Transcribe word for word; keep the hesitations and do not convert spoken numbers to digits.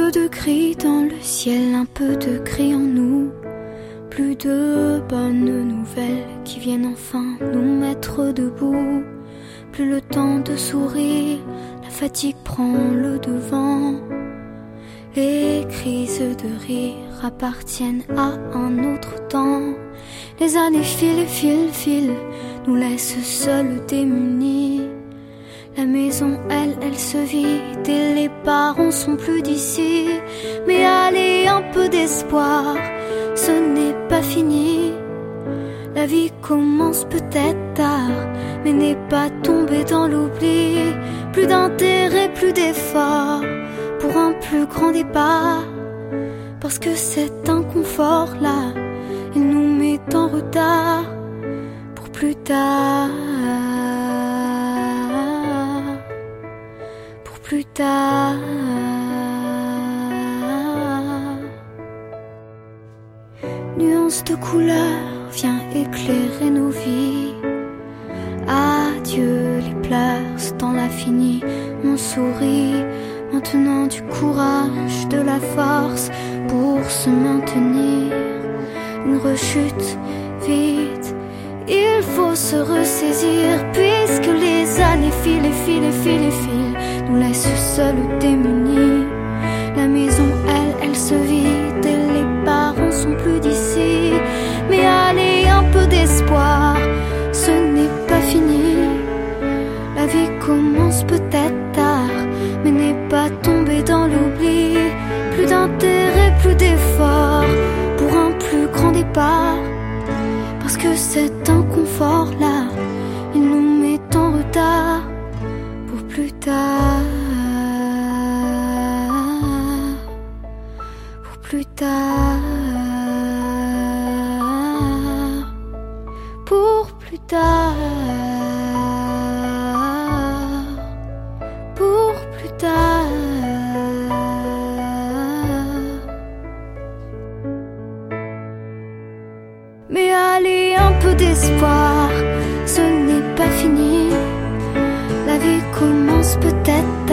peu de gris dans le ciel, un peu de gris en nous. Plus de bonnes nouvelles qui viennent enfin nous mettre debout. Plus le temps de sourire, la fatigue prend le devant. Les crises de rire appartiennent à un autre temps. Les années filent et filent, filent, nous laissent seuls démunis. La maison, elle, elle se vide et les parents sont plus d'ici. Mais allez, un peu d'espoir, ce n'est pas fini. La vie commence peut-être tard, mais n'est pas tombée dans l'oubli. Plus d'intérêt, plus d'effort pour un plus grand départ. Parce que cet inconfort-là, il nous met en retard pour plus tard. Pour plus tard. Nuance de couleur vient éclairer nos vies. Adieu les pleurs, ce temps-là fini. On sourit maintenant, du courage, de la force pour se maintenir. Une rechute vite, il faut se ressaisir. Puisque les années filent et filent et filent et filent, nous laissent seuls démunis. La maison, elle, elle se vide et les parents sont plus d'ici. Mais allez, un peu d'espoir, ce n'est pas fini. La vie commence peut-être tard, mais n'est pas tombée dans l'oubli. Plus d'intérêt, plus d'effort pour un plus grand départ. Parce que cet inconfort-là, il nous met en retard pour plus tard. Pour plus tard. Pour plus tard. Pour plus tard. Mais allez, un peu d'espoir, ce n'est pas fini. La vie commence peut-être